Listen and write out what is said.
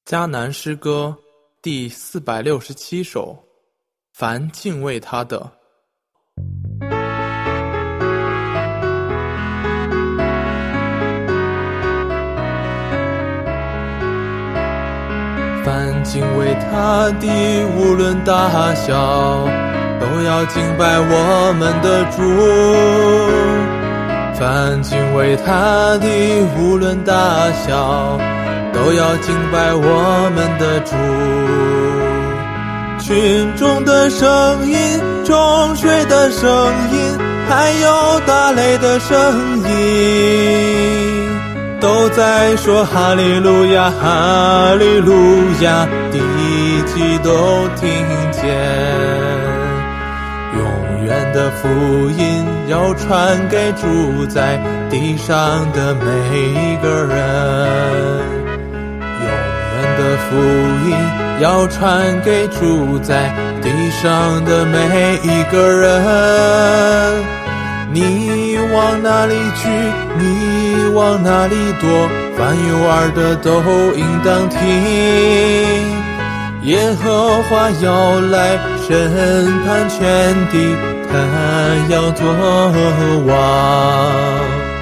迦南诗歌第467首，凡敬畏他的。凡敬畏他的，无论大小，都要敬拜我们的主。凡敬畏他的，无论大小，都要敬拜我们的主。群众的声音，众水的声音，还有大雷的声音，都在说哈利路亚，哈利路亚，地极都听见。永远的福音要传给住在地上的每一个人，永远的福音要传给住在地上的每一个人。你往哪里去，你往哪里躲，凡有耳的都应当听。耶和华要来审判全地，他要作王。